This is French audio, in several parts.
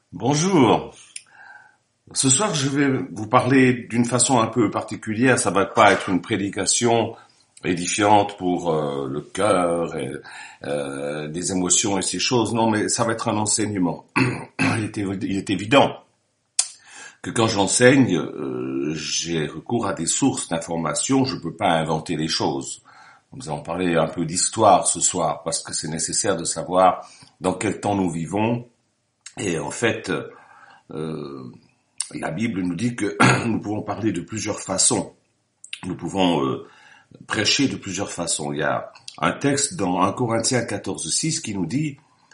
Bonjour. Ce soir, je vais vous parler d'une façon un peu particulière. Ça va pas être une prédication édifiante pour le cœur et des émotions et ces choses. Non, mais ça va être un enseignement. Il est évident que quand j'enseigne, j'ai recours à des sources d'informations. Je peux pas inventer les choses. Nous allons parler un peu d'histoire ce soir parce que c'est nécessaire de savoir dans quel temps nous vivons. Et en fait, la Bible nous dit que nous pouvons parler de plusieurs façons. Nous pouvons prêcher de plusieurs façons. Il y a un texte dans 1 Corinthiens 14:6 qui nous dit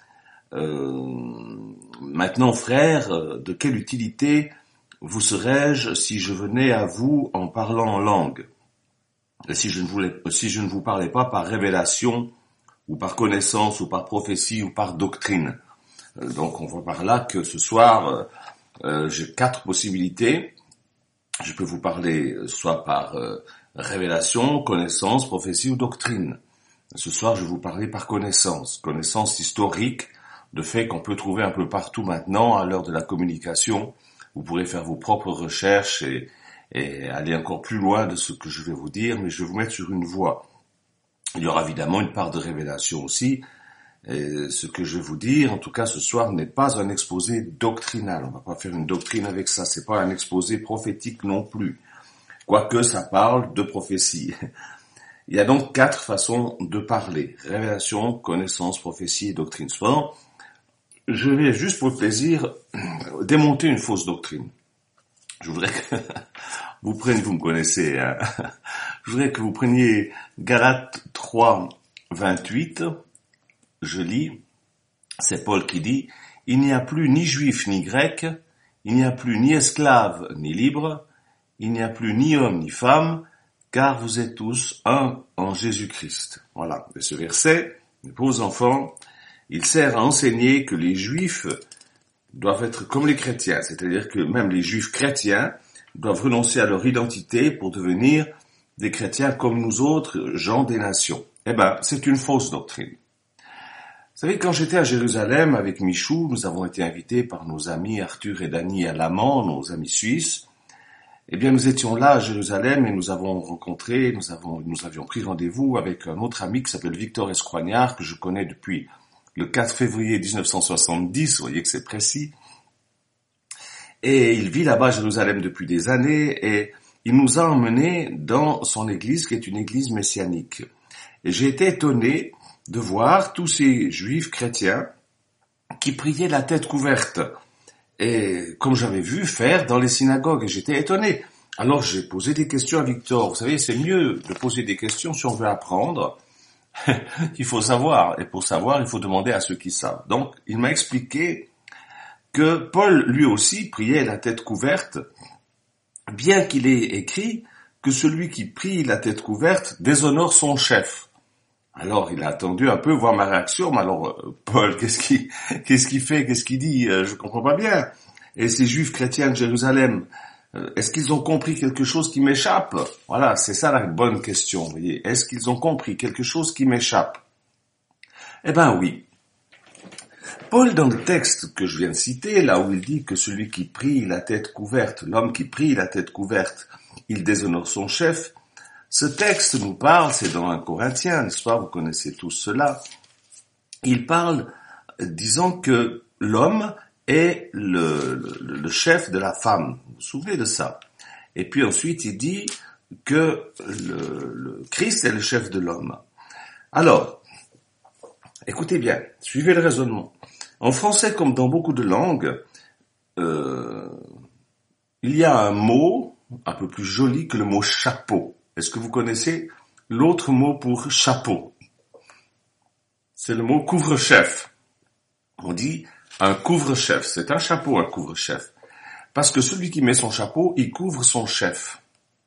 maintenant, frères, de quelle utilité vous serais-je si je venais à vous en parlant en langue, et si je ne vous parlais pas par révélation, ou par connaissance, ou par prophétie, ou par doctrine. Donc on voit par là que ce soir, j'ai 4 possibilités. Je peux vous parler soit par révélation, connaissance, prophétie ou doctrine. Ce soir, je vais vous parler par connaissance. Connaissance historique, de fait qu'on peut trouver un peu partout maintenant à l'heure de la communication. Vous pourrez faire vos propres recherches et aller encore plus loin de ce que je vais vous dire, mais je vais vous mettre sur une voie. Il y aura évidemment une part de révélation aussi. Et ce que je vais vous dire, en tout cas ce soir, n'est pas un exposé doctrinal. On va pas faire une doctrine avec ça. C'est pas un exposé prophétique non plus. Quoique ça parle de prophétie. Il y a donc 4 façons de parler. Révélation, connaissance, prophétie et doctrine. Cependant, je vais juste pour le plaisir démonter une fausse doctrine. Je voudrais que vous me connaissez, hein. Je voudrais que vous preniez Galates 3:28. Je lis, c'est Paul qui dit, « Il n'y a plus ni juif ni grec, il n'y a plus ni esclave ni libre, il n'y a plus ni homme ni femme, car vous êtes tous un en Jésus-Christ. » Voilà, et ce verset, mes pauvres enfants, il sert à enseigner que les juifs doivent être comme les chrétiens, c'est-à-dire que même les juifs chrétiens doivent renoncer à leur identité pour devenir des chrétiens comme nous autres, gens des nations. Eh ben, c'est une fausse doctrine. Vous savez, quand j'étais à Jérusalem avec Michou, nous avons été invités par nos amis Arthur et Dany Alamand, nos amis suisses. Eh bien, nous étions là à Jérusalem et nous avions pris rendez-vous avec un autre ami qui s'appelle Victor Escroignard, que je connais depuis le 4 février 1970, vous voyez que c'est précis. Et il vit là-bas à Jérusalem depuis des années et il nous a emmenés dans son église qui est une église messianique. Et j'ai été étonné de voir tous ces juifs chrétiens qui priaient la tête couverte, et comme j'avais vu faire dans les synagogues, et j'étais étonné. Alors j'ai posé des questions à Victor. Vous savez, c'est mieux de poser des questions si on veut apprendre. Il faut savoir, et pour savoir, il faut demander à ceux qui savent. Donc, il m'a expliqué que Paul, lui aussi, priait la tête couverte, bien qu'il ait écrit que celui qui prie la tête couverte déshonore son chef. Alors, il a attendu un peu voir ma réaction, mais alors, Paul, qu'est-ce qu'il fait, qu'est-ce qu'il dit, je comprends pas bien. Et ces juifs chrétiens de Jérusalem, est-ce qu'ils ont compris quelque chose qui m'échappe? Voilà, c'est ça la bonne question, vous voyez. Est-ce qu'ils ont compris quelque chose qui m'échappe? Eh ben oui. Paul, dans le texte que je viens de citer, là où il dit que celui qui prie la tête couverte, l'homme qui prie la tête couverte, il déshonore son chef. Ce texte nous parle, c'est dans 1 Corinthiens, n'est-ce pas, vous connaissez tous cela. Il parle disant que l'homme est le chef de la femme. Vous vous souvenez de ça? Et puis ensuite, il dit que le Christ est le chef de l'homme. Alors, écoutez bien, suivez le raisonnement. En français, comme dans beaucoup de langues, il y a un mot un peu plus joli que le mot chapeau. Est-ce que vous connaissez l'autre mot pour chapeau? C'est le mot couvre-chef. On dit un couvre-chef. C'est un chapeau, un couvre-chef. Parce que celui qui met son chapeau, il couvre son chef.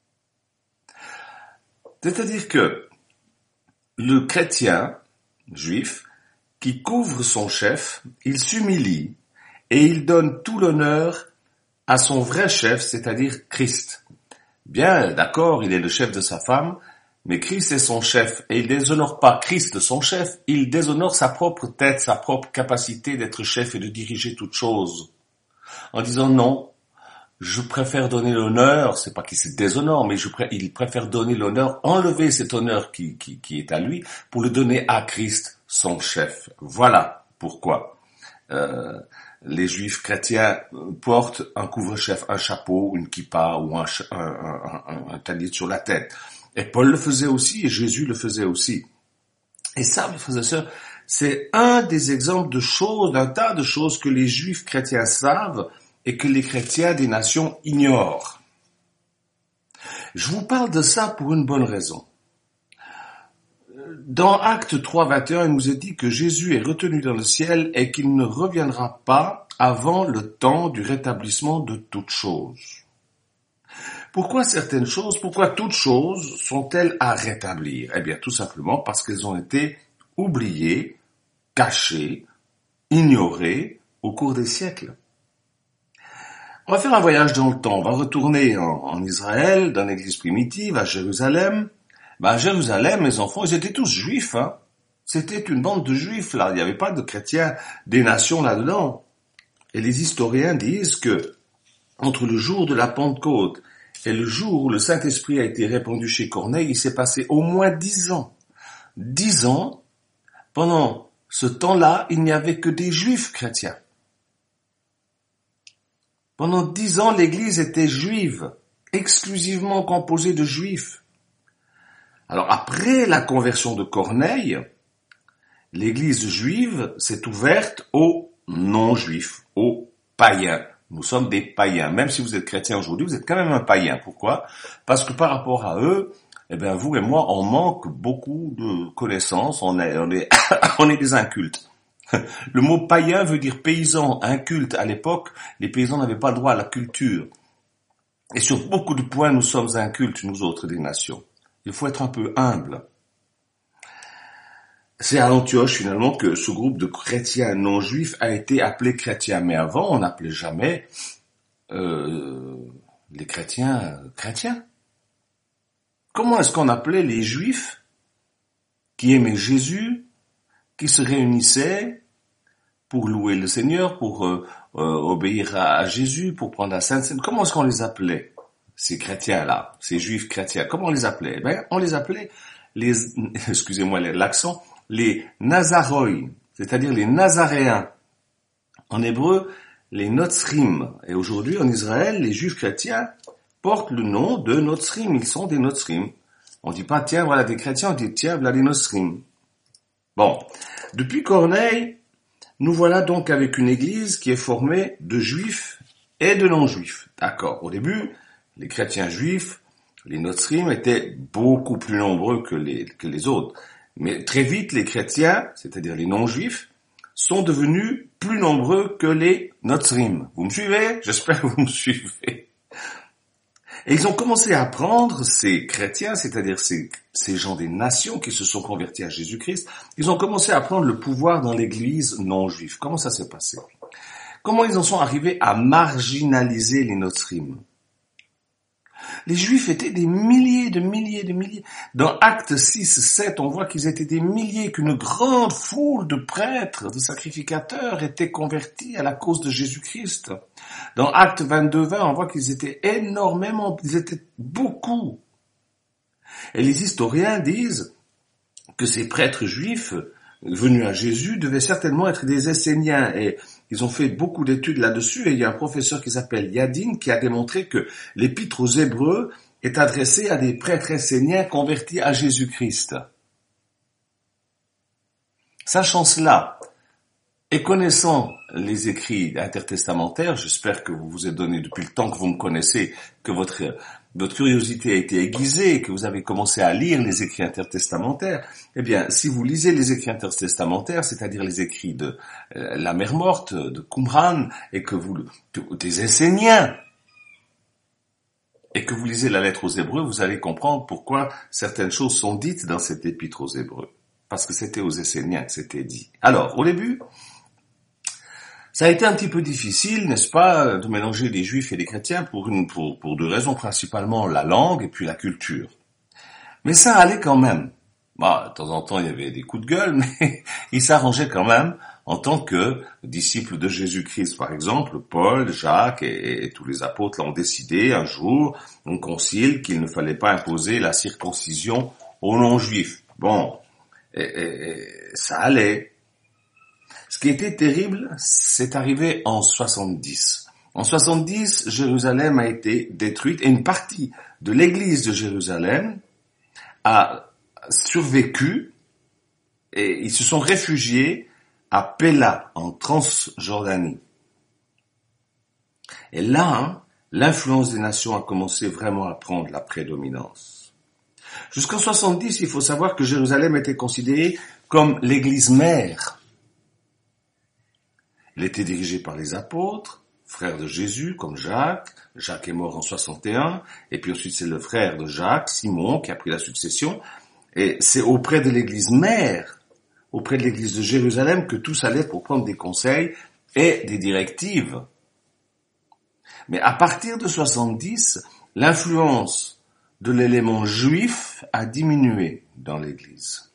C'est-à-dire que le chrétien juif qui couvre son chef, il s'humilie et il donne tout l'honneur à son vrai chef, c'est-à-dire Christ. Bien, d'accord, il est le chef de sa femme, mais Christ est son chef, et il déshonore pas Christ, son chef, il déshonore sa propre tête, sa propre capacité d'être chef et de diriger toute chose. en disant non, je préfère donner l'honneur, c'est pas qu'il se déshonore, mais il préfère donner l'honneur, enlever cet honneur qui est à lui, pour le donner à Christ, son chef. Voilà pourquoi les juifs chrétiens portent un couvre-chef, un chapeau, une kippa ou un talit sur la tête. Et Paul le faisait aussi, et Jésus le faisait aussi. Et ça, mes frères et sœurs, c'est un des exemples de choses, d'un tas de choses que les juifs chrétiens savent et que les chrétiens des nations ignorent. Je vous parle de ça pour une bonne raison. Dans Actes 3, 21, il nous est dit que Jésus est retenu dans le ciel et qu'il ne reviendra pas avant le temps du rétablissement de toutes choses. Pourquoi certaines choses, pourquoi toutes choses sont-elles à rétablir? Eh bien, tout simplement parce qu'elles ont été oubliées, cachées, ignorées au cours des siècles. On va faire un voyage dans le temps. On va retourner en Israël, dans l'église primitive, à Jérusalem. À Jérusalem, mes enfants, ils étaient tous juifs, hein. C'était une bande de juifs, là. Il n'y avait pas de chrétiens des nations là-dedans. Et les historiens disent que, entre le jour de la Pentecôte et le jour où le Saint-Esprit a été répandu chez Corneille, il s'est passé au moins 10 ans. 10 ans, pendant ce temps-là, il n'y avait que des juifs chrétiens. Pendant 10 ans, l'église était juive, exclusivement composée de juifs. Alors après la conversion de Corneille, l'église juive s'est ouverte aux non-juifs, aux païens. Nous sommes des païens. Même si vous êtes chrétien aujourd'hui, vous êtes quand même un païen. Pourquoi? Parce que par rapport à eux, vous et moi, on manque beaucoup de connaissances, on est des incultes. Le mot païen veut dire paysan, inculte. À l'époque, les paysans n'avaient pas le droit à la culture. Et sur beaucoup de points, nous sommes incultes, nous autres des nations. Il faut être un peu humble. C'est à Antioche, finalement, que ce groupe de chrétiens non-juifs a été appelé chrétien. Mais avant, on n'appelait jamais les chrétiens chrétiens. Comment est-ce qu'on appelait les juifs qui aimaient Jésus, qui se réunissaient pour louer le Seigneur, pour obéir à Jésus, pour prendre la Sainte Seine? Comment est-ce qu'on les appelait, ces chrétiens-là, ces juifs chrétiens? Comment on les appelait? On les appelait excusez-moi l'accent, les Nazaroi, c'est-à-dire les Nazaréens. En hébreu, les Notzrim. Et aujourd'hui, en Israël, les juifs chrétiens portent le nom de Notzrim. Ils sont des Notzrim. On dit pas, tiens, voilà des chrétiens, on dit, tiens, voilà des Notzrim. Bon. Depuis Corneille, nous voilà donc avec une église qui est formée de juifs et de non-juifs. D'accord. Au début, les chrétiens juifs, les Notzrim, étaient beaucoup plus nombreux que les autres. Mais très vite, les chrétiens, c'est-à-dire les non-juifs, sont devenus plus nombreux que les Notzrim. Vous me suivez? J'espère que vous me suivez. Et ils ont commencé à prendre ces chrétiens, c'est-à-dire ces gens des nations qui se sont convertis à Jésus-Christ, ils ont commencé à prendre le pouvoir dans l'église non-juive. Comment ça s'est passé? Comment ils en sont arrivés à marginaliser les Notzrim? Les Juifs étaient des milliers de milliers. Dans Actes 6, 7, on voit qu'ils étaient des milliers, qu'une grande foule de prêtres, de sacrificateurs étaient convertis à la cause de Jésus-Christ. Dans Actes 22, 20, on voit qu'ils étaient énormément, ils étaient beaucoup. Et les historiens disent que ces prêtres juifs venus à Jésus devaient certainement être des Esséniens, et ils ont fait beaucoup d'études là-dessus, et il y a un professeur qui s'appelle Yadin qui a démontré que l'épître aux Hébreux est adressé à des prêtres esséniens convertis à Jésus-Christ. Sachant cela, et connaissant les écrits intertestamentaires, j'espère que vous vous êtes donné depuis le temps que vous me connaissez, que votre curiosité a été aiguisée et que vous avez commencé à lire les écrits intertestamentaires, eh bien, si vous lisez les écrits intertestamentaires, c'est-à-dire les écrits de la Mer Morte, de Qumran, et que des Esséniens, et que vous lisez la lettre aux Hébreux, vous allez comprendre pourquoi certaines choses sont dites dans cette épître aux Hébreux. Parce que c'était aux Esséniens que c'était dit. Alors, au début, ça a été un petit peu difficile, n'est-ce pas, de mélanger les juifs et les chrétiens pour deux raisons, principalement la langue et puis la culture. Mais ça allait quand même. Bah, de temps en temps, il y avait des coups de gueule, mais il s'arrangeait quand même en tant que disciple de Jésus-Christ. Par exemple, Paul, Jacques et tous les apôtres l'ont décidé un jour, au concile, qu'il ne fallait pas imposer la circoncision aux non-juifs. Bon, ça allait. Ce qui était terrible, c'est arrivé en 70. En 70, Jérusalem a été détruite et une partie de l'église de Jérusalem a survécu et ils se sont réfugiés à Pella, en Transjordanie. Et là, l'influence des nations a commencé vraiment à prendre la prédominance. Jusqu'en 70, il faut savoir que Jérusalem était considérée comme l'église mère. Elle était dirigée par les apôtres, frères de Jésus, comme Jacques. Jacques est mort en 61, et puis ensuite c'est le frère de Jacques, Simon, qui a pris la succession. Et c'est auprès de l'église mère, auprès de l'église de Jérusalem, que tous allaient pour prendre des conseils et des directives. Mais à partir de 70, l'influence de l'élément juif a diminué dans l'église.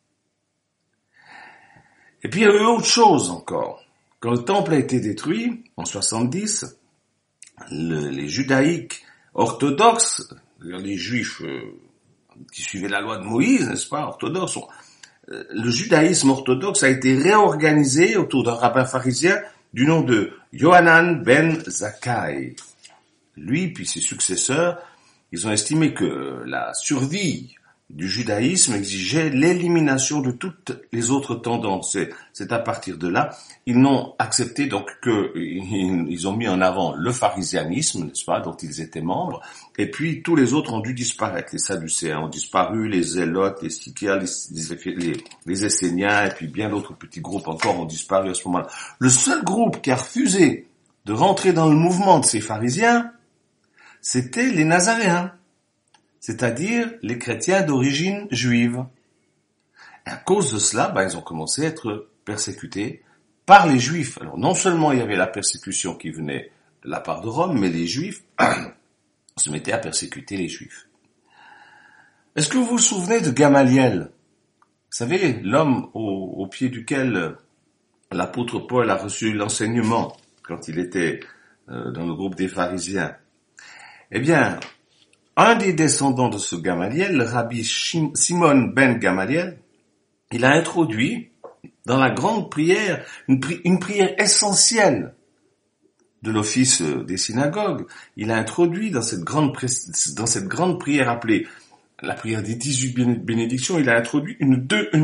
Et puis il y a eu autre chose encore. Quand le temple a été détruit, en 70, les judaïques orthodoxes, les juifs qui suivaient la loi de Moïse, n'est-ce pas, orthodoxes, le judaïsme orthodoxe a été réorganisé autour d'un rabbin pharisien du nom de Yohanan ben Zakkai. Lui, puis ses successeurs, ils ont estimé que la survie du judaïsme exigeait l'élimination de toutes les autres tendances. C'est à partir de là, ils n'ont accepté donc ils ont mis en avant le pharisianisme, n'est-ce pas, dont ils étaient membres, et puis tous les autres ont dû disparaître. Les Sadducéens ont disparu, les Zélotes, les Sikiens, les Esséniens, et puis bien d'autres petits groupes encore ont disparu à ce moment-là. Le seul groupe qui a refusé de rentrer dans le mouvement de ces pharisiens, c'était les Nazaréens, c'est-à-dire les chrétiens d'origine juive. Et à cause de cela, ils ont commencé à être persécutés par les juifs. Alors non seulement il y avait la persécution qui venait de la part de Rome, mais les juifs se mettaient à persécuter les juifs. Est-ce que vous vous souvenez de Gamaliel? Vous savez, l'homme au pied duquel l'apôtre Paul a reçu l'enseignement quand il était dans le groupe des pharisiens. Eh bien, un des descendants de ce Gamaliel, le rabbi Simon ben Gamaliel, il a introduit dans la grande prière une prière essentielle de l'office des synagogues. Il a introduit dans cette grande prière appelée la prière des 18 bénédictions, il a introduit une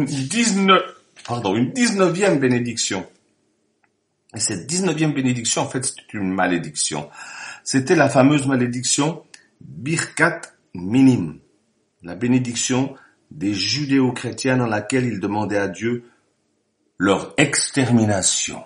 19e bénédiction. Et cette 19e bénédiction, en fait, c'est une malédiction. C'était la fameuse malédiction Birkat Minim, la bénédiction des judéo-chrétiens dans laquelle ils demandaient à Dieu leur extermination.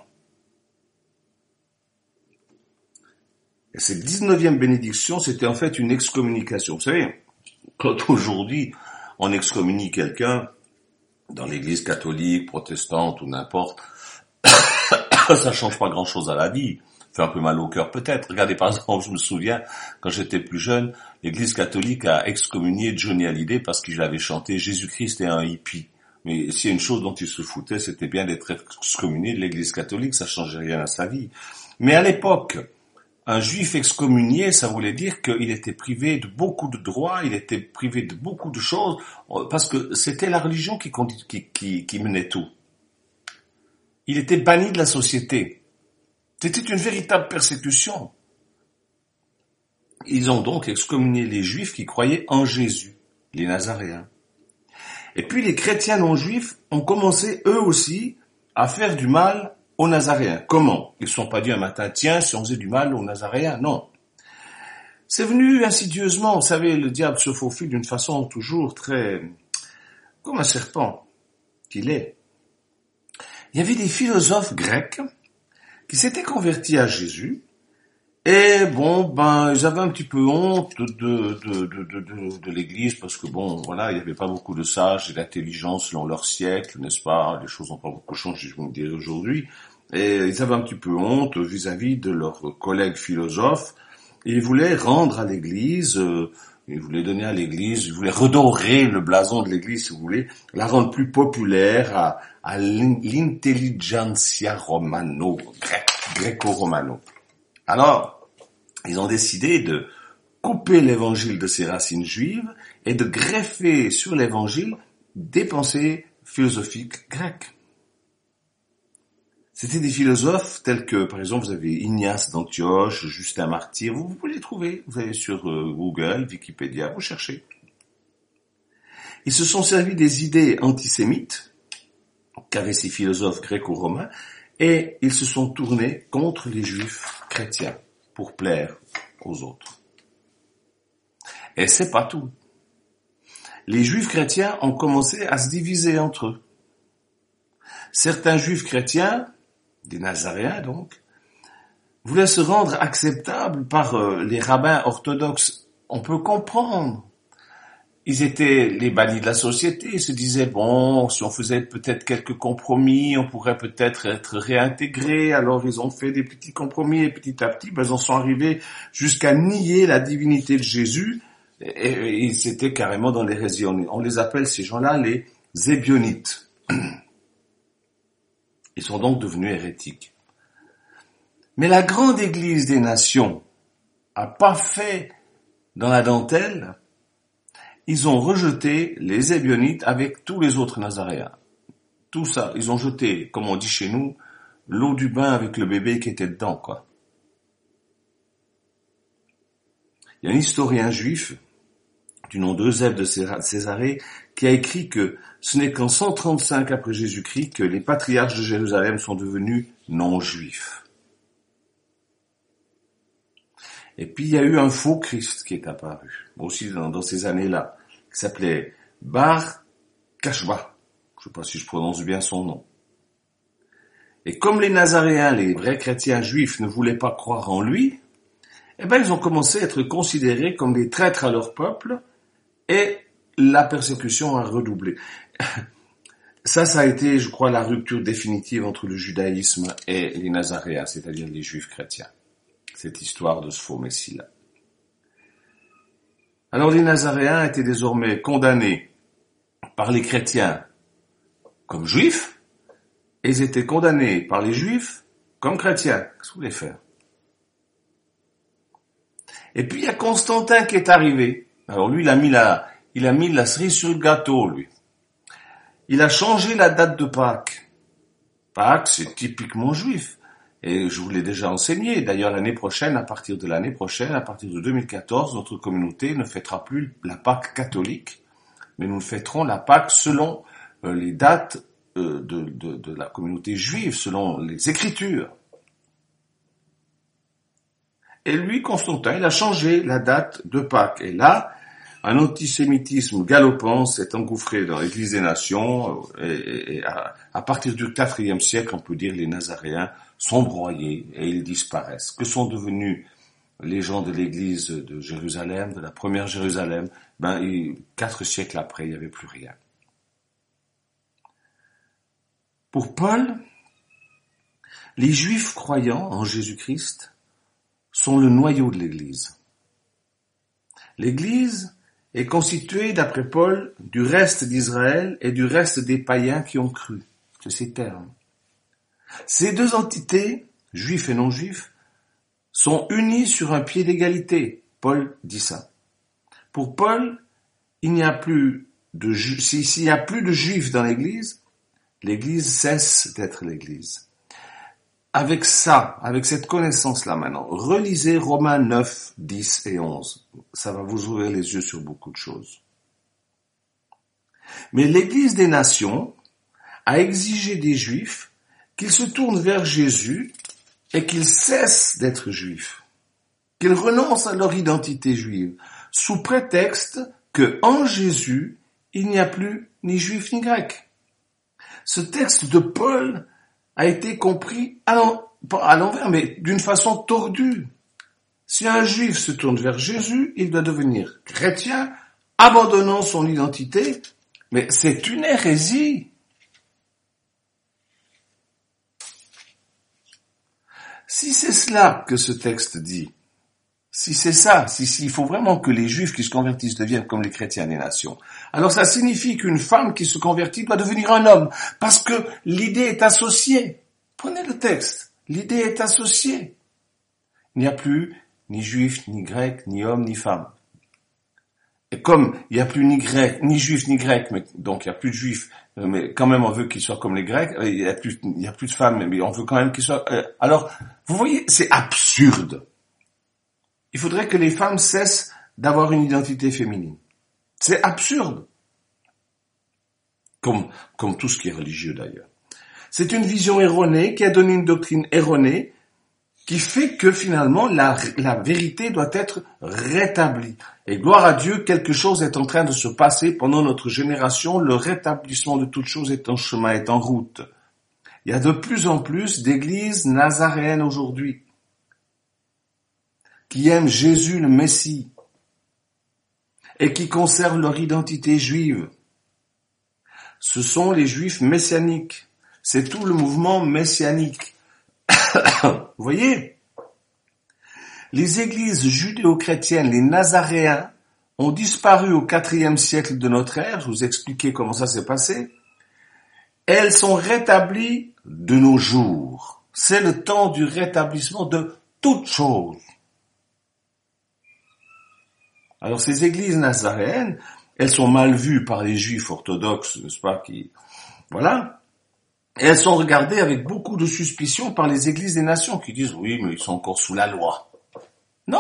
Et cette 19e bénédiction, c'était en fait une excommunication. Vous savez, quand aujourd'hui on excommunie quelqu'un dans l'église catholique, protestante ou n'importe, ça change pas grand-chose à la vie. Fait un peu mal au cœur peut-être. Regardez par exemple, je me souviens, quand j'étais plus jeune, l'église catholique a excommunié Johnny Hallyday parce qu'il avait chanté « Jésus-Christ est un hippie ». Mais s'il y a une chose dont il se foutait, c'était bien d'être excommunié de l'église catholique, ça changeait rien à sa vie. Mais à l'époque, un juif excommunié, ça voulait dire qu'il était privé de beaucoup de droits, il était privé de beaucoup de choses, parce que c'était la religion qui menait tout. Il était banni de la société. C'était une véritable persécution. Ils ont donc excommunié les Juifs qui croyaient en Jésus, les Nazaréens. Et puis les chrétiens non-juifs ont commencé eux aussi à faire du mal aux Nazaréens. Comment? Ils ne se sont pas dit un matin, tiens, si on faisait du mal aux Nazaréens, non. C'est venu insidieusement, vous savez, le diable se faufile d'une façon toujours très... comme un serpent qu'il est. Il y avait des philosophes grecs qui s'étaient convertis à Jésus, et ils avaient un petit peu honte de l'église, parce que il n'y avait pas beaucoup de sages et d'intelligence selon leur siècle, n'est-ce pas? Les choses n'ont pas beaucoup changé, je vous le dirai aujourd'hui. Et ils avaient un petit peu honte vis-à-vis de leurs collègues philosophes, et ils voulaient rendre à l'église Il voulait donner à l'église, il voulait redorer le blason de l'église, si vous voulez, la rendre plus populaire à l'intelligentsia romano, gréco-romano. Alors, ils ont décidé de couper l'évangile de ses racines juives et de greffer sur l'évangile des pensées philosophiques grecques. C'était des philosophes tels que, par exemple, vous avez Ignace d'Antioche, Justin Martyr, vous pouvez les trouver, vous allez sur Google, Wikipédia, vous cherchez. Ils se sont servis des idées antisémites qu'avaient ces philosophes gréco-romains et ils se sont tournés contre les juifs chrétiens pour plaire aux autres. Et c'est pas tout. Les juifs chrétiens ont commencé à se diviser entre eux. Certains juifs chrétiens, des Nazaréens donc, voulaient se rendre acceptables par les rabbins orthodoxes. On peut comprendre. Ils étaient les bannis de la société, ils se disaient, bon, si on faisait peut-être quelques compromis, on pourrait peut-être être réintégrés. Alors ils ont fait des petits compromis et petit à petit, ils en sont arrivés jusqu'à nier la divinité de Jésus et ils étaient carrément dans l'hérésie. On les appelle, ces gens-là, les Ébionites. Ils sont donc devenus hérétiques. Mais la grande église des nations a pas fait dans la dentelle. Ils ont rejeté les Ébionites avec tous les autres Nazaréens. Tout ça, ils ont jeté, comme on dit chez nous, l'eau du bain avec le bébé qui était dedans, quoi. Il y a un historien juif, du nom d'Eusèbe de Césarée, qui a écrit que ce n'est qu'en 135 après Jésus-Christ que les patriarches de Jérusalem sont devenus non-juifs. Et puis il y a eu un faux Christ qui est apparu, aussi dans ces années-là, qui s'appelait Bar Kachba. Je ne sais pas si je prononce bien son nom. Et comme les Nazaréens, les vrais chrétiens juifs, ne voulaient pas croire en lui, eh ben ils ont commencé à être considérés comme des traîtres à leur peuple, et la persécution a redoublé. Ça a été, je crois, la rupture définitive entre le judaïsme et les Nazaréens, c'est-à-dire les juifs chrétiens. Cette histoire de ce faux messie-là. Alors les Nazaréens étaient désormais condamnés par les chrétiens comme juifs, et ils étaient condamnés par les juifs comme chrétiens. Qu'est-ce que vous voulez faire? Et puis il y a Constantin qui est arrivé. Alors lui, il a mis la cerise sur le gâteau, lui. Il a changé la date de Pâques. Pâques, c'est typiquement juif. Et je vous l'ai déjà enseigné. D'ailleurs, à partir de 2014, notre communauté ne fêtera plus la Pâque catholique, mais nous fêterons la Pâque selon les dates de la communauté juive, selon les Écritures. Et lui, Constantin, il a changé la date de Pâques. Et là, un antisémitisme galopant s'est engouffré dans l'Église des Nations, et à partir du IVe siècle, on peut dire, les Nazaréens sont broyés et ils disparaissent. Que sont devenus les gens de l'Église de Jérusalem, de la première Jérusalem? 4 siècles après, il n'y avait plus rien. Pour Paul, les Juifs croyants en Jésus-Christ sont le noyau de l'Église. L'Église est constituée, d'après Paul, du reste d'Israël et du reste des païens qui ont cru. C'est ces termes. Ces deux entités, juifs et non-juifs, sont unies sur un pied d'égalité. Paul dit ça. Pour Paul, s'il n'y a plus de juifs dans l'Église, l'Église cesse d'être l'Église. Avec cette connaissance-là maintenant, relisez Romains 9, 10 et 11. Ça va vous ouvrir les yeux sur beaucoup de choses. Mais l'Église des nations a exigé des Juifs qu'ils se tournent vers Jésus et qu'ils cessent d'être Juifs, qu'ils renoncent à leur identité juive, sous prétexte que en Jésus, il n'y a plus ni Juif ni Grec. Ce texte de Paul a été compris pas à l'envers, mais d'une façon tordue. Si un juif se tourne vers Jésus, il doit devenir chrétien, abandonnant son identité, mais c'est une hérésie. Si c'est cela que ce texte dit, Si c'est ça, il faut vraiment que les Juifs qui se convertissent deviennent comme les chrétiens des nations, alors ça signifie qu'une femme qui se convertit doit devenir un homme, parce que l'idée est associée. Prenez le texte, l'idée est associée. Il n'y a plus ni Juif, ni Grec, ni homme, ni femme. Et comme il n'y a plus ni grec, ni juif, ni grec, mais donc il n'y a plus de juifs, mais quand même on veut qu'ils soient comme les Grecs, il y a plus de femmes, mais on veut quand même qu'ils soient. Alors, vous voyez, c'est absurde. Il faudrait que les femmes cessent d'avoir une identité féminine. C'est absurde. Comme tout ce qui est religieux d'ailleurs. C'est une vision erronée qui a donné une doctrine erronée qui fait que finalement la vérité doit être rétablie. Et gloire à Dieu, quelque chose est en train de se passer pendant notre génération. Le rétablissement de toutes choses est en chemin, est en route. Il y a de plus en plus d'églises nazaréennes aujourd'hui qui aiment Jésus le Messie et qui conservent leur identité juive. Ce sont les Juifs messianiques. C'est tout le mouvement messianique. Vous voyez, les églises judéo-chrétiennes, les nazaréens, ont disparu au IVe siècle de notre ère. Je vous expliquais comment ça s'est passé. Elles sont rétablies de nos jours. C'est le temps du rétablissement de toutes choses. Alors ces églises nazaréennes, elles sont mal vues par les Juifs orthodoxes, n'est-ce pas, voilà. Et elles sont regardées avec beaucoup de suspicion par les églises des nations qui disent, oui, mais ils sont encore sous la loi. Non.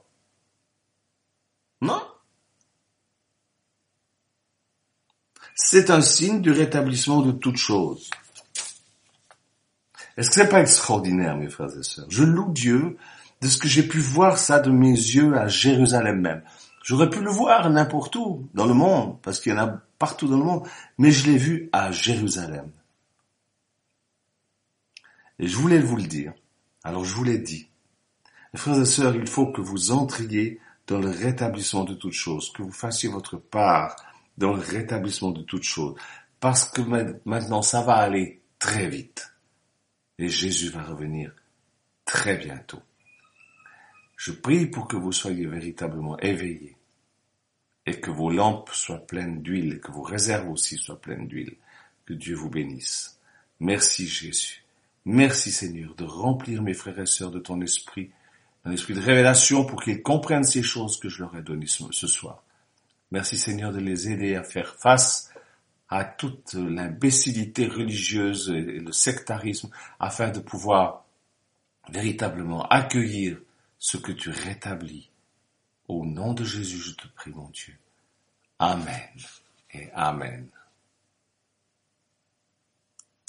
Non. C'est un signe du rétablissement de toutes choses. Est-ce que c'est pas extraordinaire, mes frères et sœurs? Je loue Dieu de ce que j'ai pu voir ça de mes yeux à Jérusalem même. J'aurais pu le voir n'importe où dans le monde, parce qu'il y en a partout dans le monde, mais je l'ai vu à Jérusalem. Et je voulais vous le dire. Alors je vous l'ai dit. Mes frères et sœurs, il faut que vous entriez dans le rétablissement de toutes choses, que vous fassiez votre part dans le rétablissement de toutes choses, parce que maintenant ça va aller très vite. Et Jésus va revenir très bientôt. Je prie pour que vous soyez véritablement éveillés et que vos lampes soient pleines d'huile et que vos réserves aussi soient pleines d'huile. Que Dieu vous bénisse. Merci Jésus. Merci Seigneur de remplir mes frères et sœurs de ton esprit, un esprit de révélation pour qu'ils comprennent ces choses que je leur ai données ce soir. Merci Seigneur de les aider à faire face à toute l'imbécilité religieuse et le sectarisme afin de pouvoir véritablement accueillir ce que tu rétablis. Au nom de Jésus, je te prie, mon Dieu. Amen et Amen.